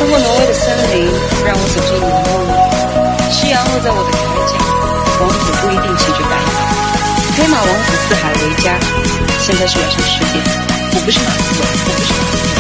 穿过挪威的森林，让我走进云雾。夕阳落在我的铠甲，王子不一定骑着白马。黑马王子四海为家。现在是晚上10点，我不是马斯洛，我不是马斯洛。